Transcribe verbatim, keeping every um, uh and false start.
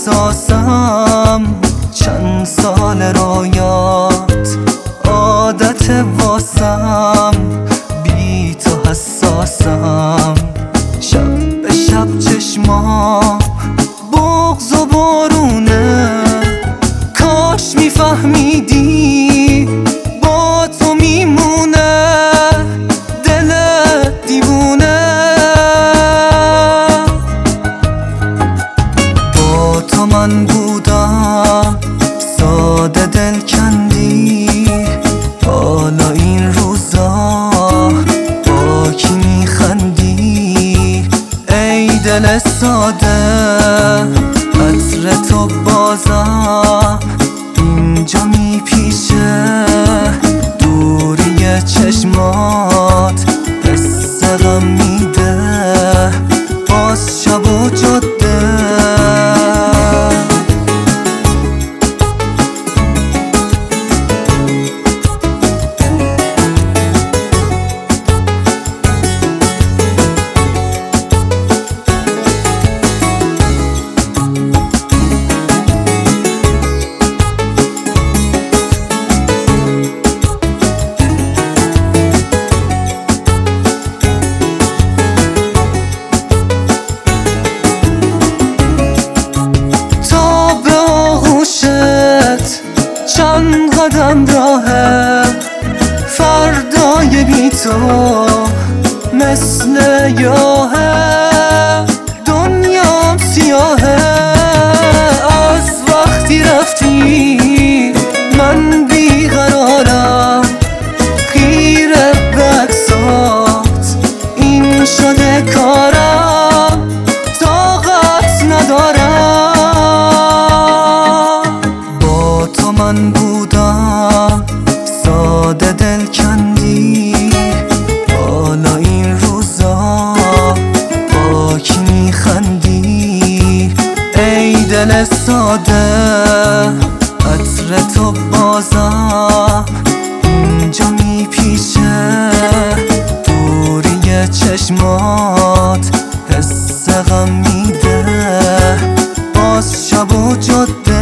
حساسم، چند سال رویات عادت واسم، بی تو حساسم. شب به شب چشمام بغض و بارونه، کاش میفهمیدی با تو میمونه دل دیوونه. با تو من بودم ساده دل کندی، حالا این روزا با کی میخندی؟ ای دل ساده عطر تو بازم اینجا میپیشه، دوری چشمات حس غم میده، باز شب و جاده. چند قدم راهه فردای بی تو مثل یاهه، دنیام سیاهه از وقتی رفتی، من بیقرارم خیره به عکسات، این شده کارم طاقت ندارم. من بودم ساده دل کندی، حالا این روزا با کی میخندی؟ ای دل ساده عطر تو بازم اینجا میپیشه، دوری چشمات حس غم میده، باز شب و جاده.